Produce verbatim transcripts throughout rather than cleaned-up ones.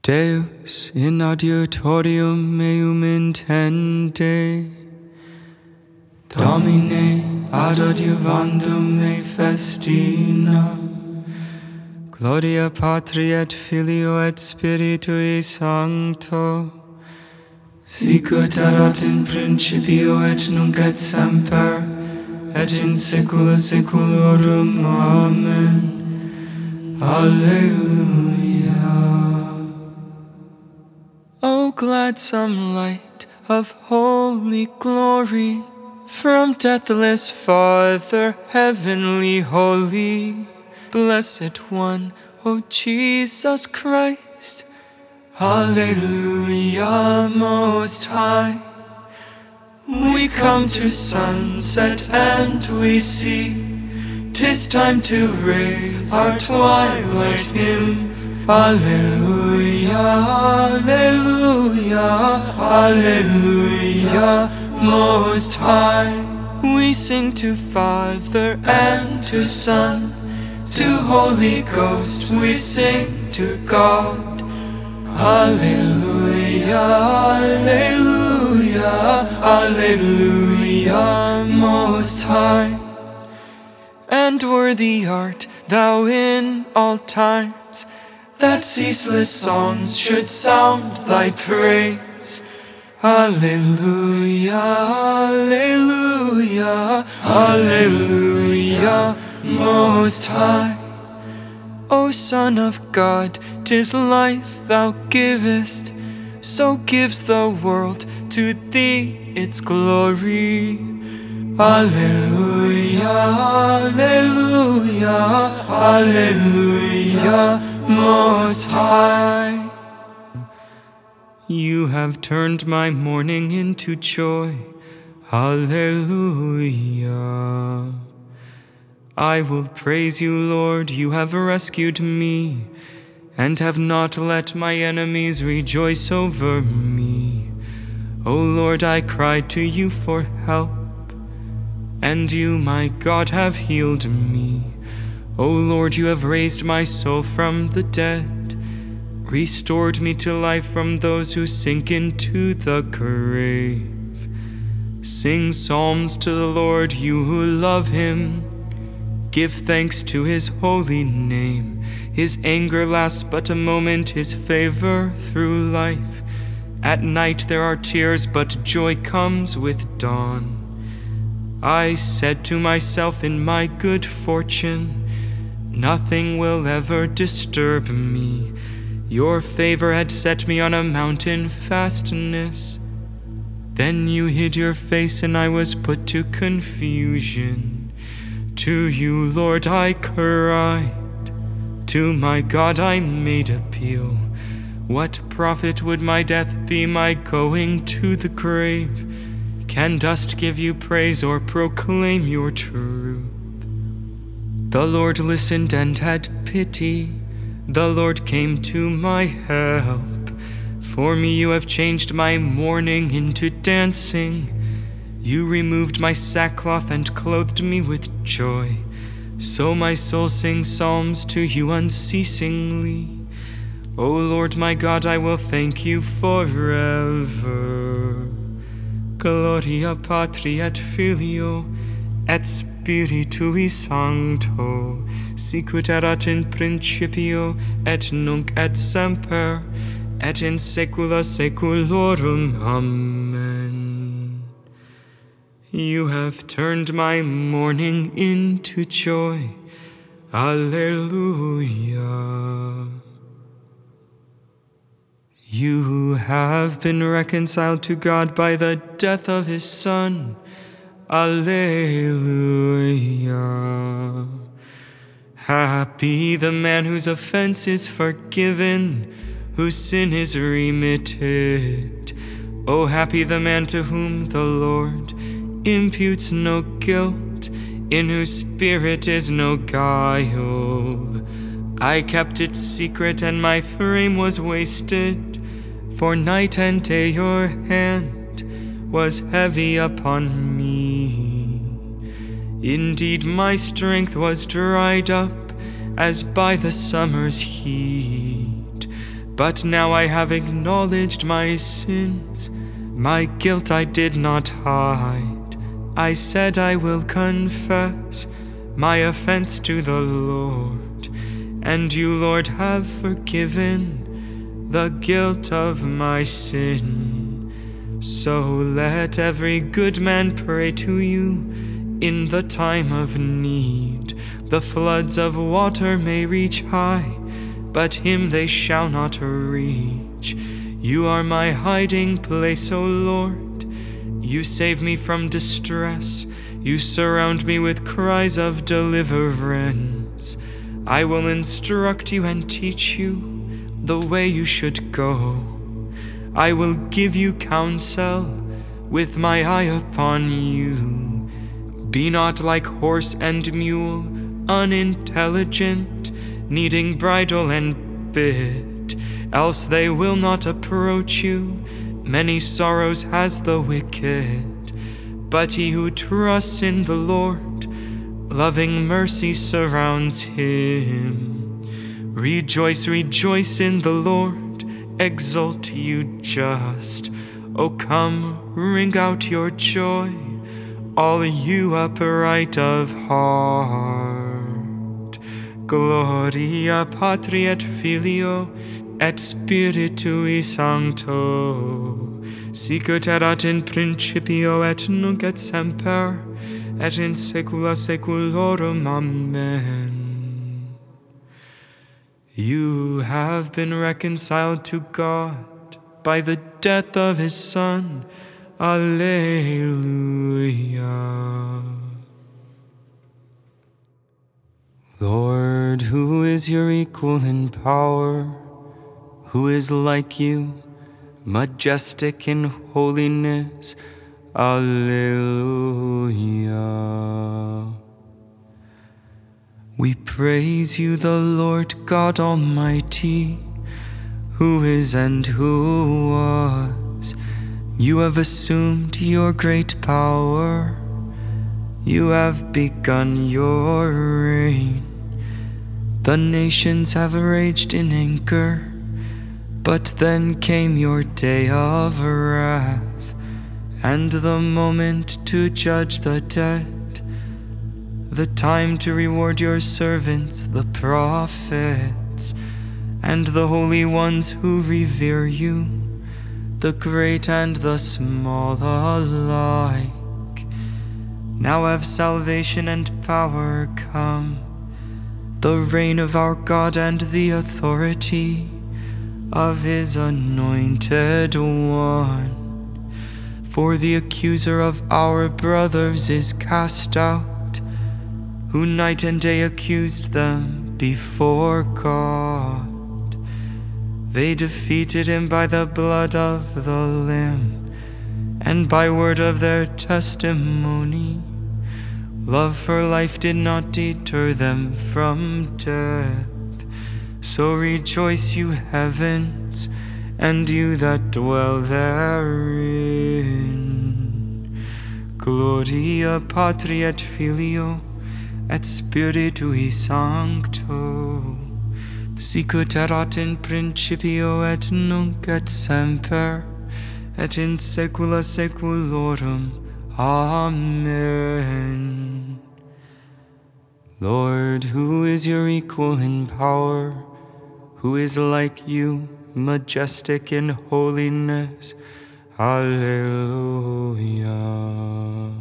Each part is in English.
Deus in adiutorium meum intende, Domine ad adiuvandum me festina, Gloria Patri et Filio et Spiritui Sancto, sicut erat in principio et nunc et semper, et in saecula saeculorum. Amen. Alleluia. O gladsome light of holy glory, from deathless Father, heavenly holy, blessed one, O Jesus Christ. Alleluia, most high. We come to sunset and we see 'tis time to raise our twilight hymn. Alleluia, alleluia, alleluia, most high. We sing to Father and to Son, to Holy Ghost we sing to God. Alleluia, alleluia, alleluia, most high. And worthy art thou in all times, that ceaseless songs should sound thy praise. Alleluia, alleluia, alleluia, most high. O Son of God, 'tis life thou givest, so gives the world to thee its glory. Alleluia, alleluia, alleluia, most high. You have turned my mourning into joy. Alleluia. I will praise you, Lord, you have rescued me, and have not let my enemies rejoice over me. O Lord, I cried to you for help, and you, my God, have healed me. O Lord, you have raised my soul from the dead, restored me to life from those who sink into the grave. Sing psalms to the Lord, you who love him. Give thanks to his holy name. His anger lasts but a moment, his favor through life. At night there are tears, but joy comes with dawn. I said to myself in my good fortune, nothing will ever disturb me. Your favor had set me on a mountain fastness. Then you hid your face and I was put to confusion. To you, Lord, I cried. To my God I made appeal. What profit would my death be, my going to the grave? Can dust give you praise or proclaim your truth? The Lord listened and had pity. The Lord came to my help. For me you have changed my mourning into dancing. You removed my sackcloth and clothed me with joy. So my soul sings psalms to you unceasingly. O Lord my God, I will thank you forever. Gloria Patri et Filio et Spiritui Sancto, sicut erat in principio et nunc et semper, et in saecula saeculorum. Amen. You have turned my mourning into joy. Alleluia. You have been reconciled to God by the death of his Son. Alleluia. Happy the man whose offense is forgiven, whose sin is remitted. Oh, happy the man to whom the Lord imputes no guilt, in whose spirit is no guile. I kept it secret and my frame was wasted, for night and day your hand was heavy upon me. Indeed, my strength was dried up as by the summer's heat. But now I have acknowledged my sins, my guilt I did not hide. I said I will confess my offense to the Lord, and you, Lord, have forgiven the guilt of my sin. So let every good man pray to you in the time of need. The floods of water may reach high, but him they shall not reach. You are my hiding place, O Lord. You save me from distress. You surround me with cries of deliverance. I will instruct you and teach you the way you should go. I will give you counsel with my eye upon you. Be not like horse and mule, unintelligent, needing bridle and bit, else they will not approach you. Many sorrows has the wicked, but he who trusts in the Lord, loving mercy surrounds him. Rejoice, rejoice in the Lord, exult you just. O come, ring out your joy, all you upright of heart. Gloria Patri et Filio et Spiritui Sancto, sicut erat in principio et nunc et semper, et in saecula saeculorum. Amen. You have been reconciled to God by the death of his Son. Alleluia. Lord, who is your equal in power? Who is like you, majestic in holiness? Alleluia. We praise you, the Lord God Almighty, who is and who was. You have assumed your great power. You have begun your reign. The nations have raged in anger, but then came your day of wrath, and the moment to judge the dead, the time to reward your servants, the prophets, and the holy ones who revere you, the great and the small alike. Now have salvation and power come, the reign of our God and the authority of his anointed one. For the accuser of our brothers is cast out, who night and day accused them before God. They defeated him by the blood of the Lamb, and by word of their testimony. Love for life did not deter them from death. So rejoice, you heavens, and you that dwell therein. Gloria Patri et Filio et Spiritui Sancto, sicut erat in principio et nunc et semper, et in saecula saeculorum. Amen. Lord, who is your equal in power? Who is like you, majestic in holiness? Alleluia.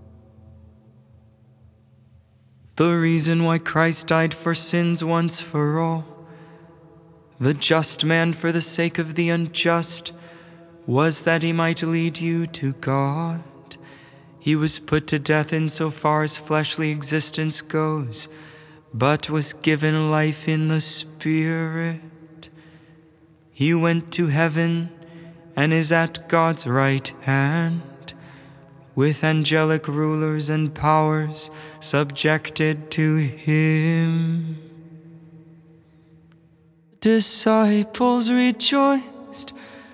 The reason why Christ died for sins once for all, the just man for the sake of the unjust, was that he might lead you to God. He was put to death in so far as fleshly existence goes, but was given life in the Spirit. He went to heaven and is at God's right hand, with angelic rulers and powers subjected to him. Disciples rejoiced.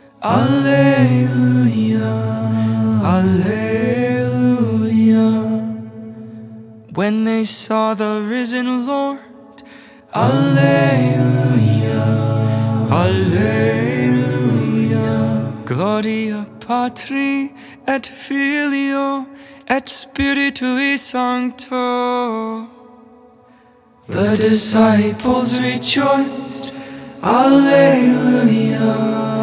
Alleluia, Alleluia, when they saw the risen Lord. Alleluia, Alleluia. Gloria Patri et Filio et Spiritui Sancto. The disciples rejoiced. Alleluia,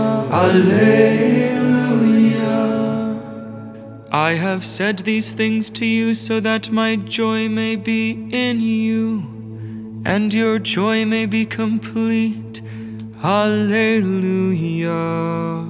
Alleluia. I have said these things to you so that my joy may be in you, and your joy may be complete. Alleluia.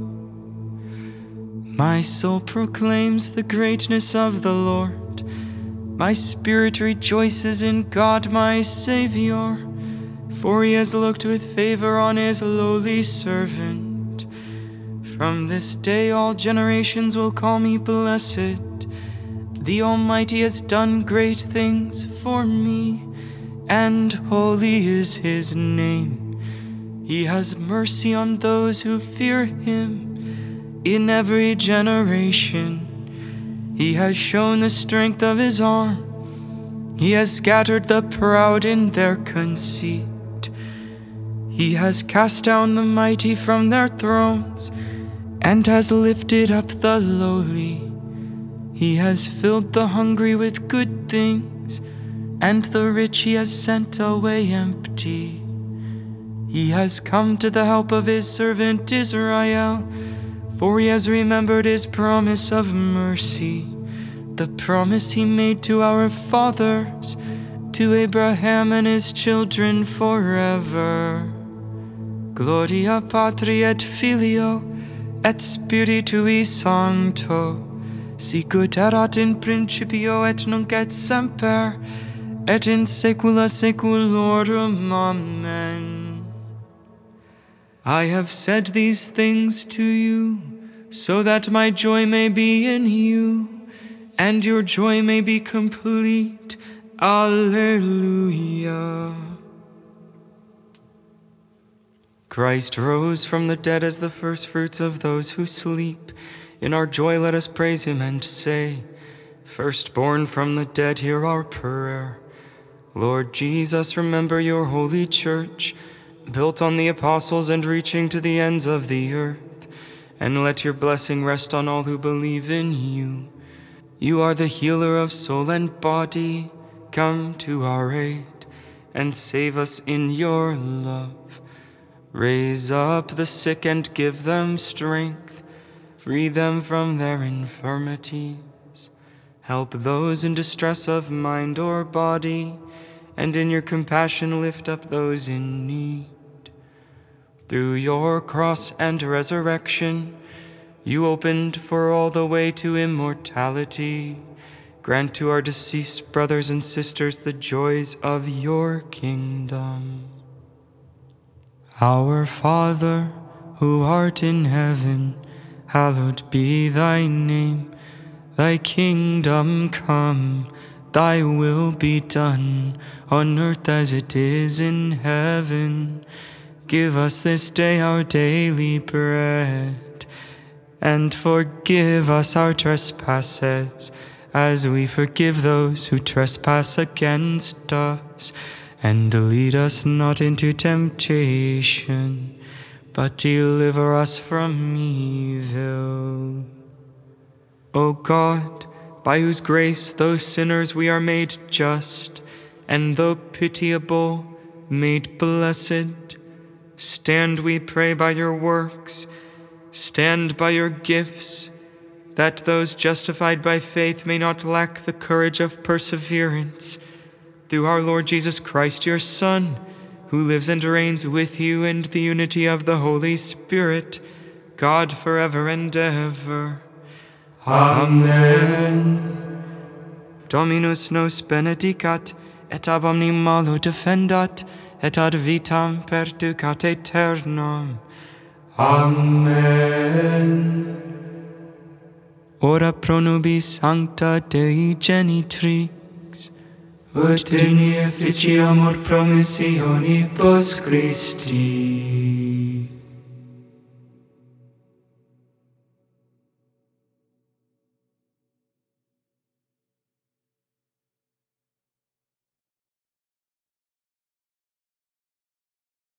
My soul proclaims the greatness of the Lord. My spirit rejoices in God my Savior, for he has looked with favor on his lowly servant. From this day all generations will call me blessed. The Almighty has done great things for me, and holy is his name. He has mercy on those who fear him in every generation. He has shown the strength of his arm. He has scattered the proud in their conceit. He has cast down the mighty from their thrones and has lifted up the lowly. He has filled the hungry with good things, and the rich he has sent away empty. He has come to the help of his servant Israel, for he has remembered his promise of mercy, the promise he made to our fathers, to Abraham and his children forever. Gloria Patri et Filio et Spiritui Sancto, sicut erat in principio et nunc et semper, et in saecula saeculorum. Amen. I have said these things to you, so that my joy may be in you, and your joy may be complete. Alleluia. Christ rose from the dead as the firstfruits of those who sleep. In our joy let us praise him and say, Firstborn from the dead, hear our prayer. Lord Jesus, remember your holy church, built on the apostles and reaching to the ends of the earth, and let your blessing rest on all who believe in you. You are the healer of soul and body. Come to our aid and save us in your love. Raise up the sick and give them strength. Free them from their infirmities. Help those in distress of mind or body, and in your compassion lift up those in need. Through your cross and resurrection, you opened for all the way to immortality. Grant to our deceased brothers and sisters the joys of your kingdom. Our Father, who art in heaven, hallowed be thy name. Thy kingdom come, thy will be done, on earth as it is in heaven. Give us this day our daily bread, and forgive us our trespasses, as we forgive those who trespass against us. And lead us not into temptation, but deliver us from evil. O God, by whose grace, though sinners, we are made just, and though pitiable, made blessed, stand, we pray, by your works, stand by your gifts, that those justified by faith may not lack the courage of perseverance. Through our Lord Jesus Christ, your Son, who lives and reigns with you in the unity of the Holy Spirit, God forever and ever. Amen. Dominus nos benedicat, et ab omni malo defendat, et ad vitam perducat aeternam. Amen. Ora pro nobis sancta Dei genitrix, ut in efficiamur promissionibus Christi.